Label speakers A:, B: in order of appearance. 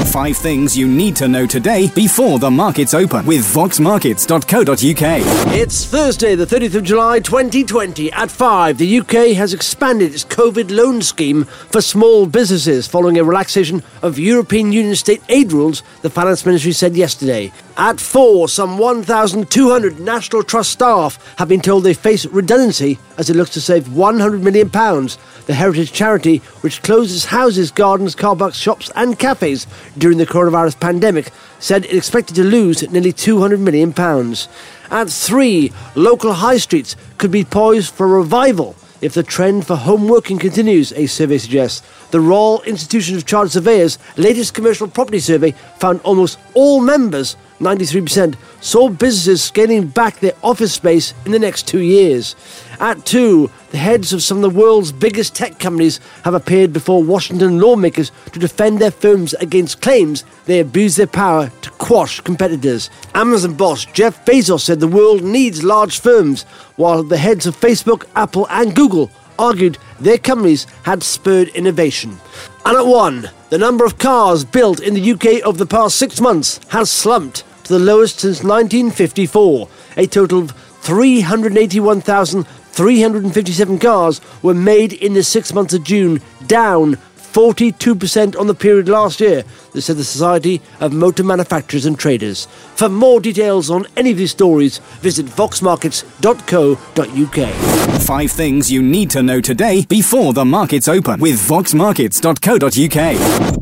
A: 5 things you need to know today before the markets open with voxmarkets.co.uk.
B: It's Thursday, the 30th of July 2020. At 5, the UK has expanded its COVID loan scheme for small businesses following a relaxation of European Union state aid rules, the Finance Ministry said yesterday. At 4, some 1,200 National Trust staff have been told they face redundancy as it looks to save £100 million. The Heritage charity, which closes houses, gardens, car parks, shops and cafes during the coronavirus pandemic, said it expected to lose nearly £200 million. At 3, local high streets could be poised for revival if the trend for home working continues, a survey suggests. The Royal Institution of Chartered Surveyors' latest commercial property survey found almost all members, 93%, saw businesses scaling back their office space in the next 2 years. At 2, the heads of some of the world's biggest tech companies have appeared before Washington lawmakers to defend their firms against claims they abuse their power to quash competitors. Amazon boss Jeff Bezos said the world needs large firms, while the heads of Facebook, Apple and Google argued their companies had spurred innovation. And at 1, the number of cars built in the UK over the past 6 months has slumped to the lowest since 1954. A total of 381,357 cars were made in the 6 months of June, down 42% on the period last year, this said the Society of Motor Manufacturers and Traders. For more details on any of these stories, visit voxmarkets.co.uk.
A: 5 things you need to know today before the markets open with voxmarkets.co.uk.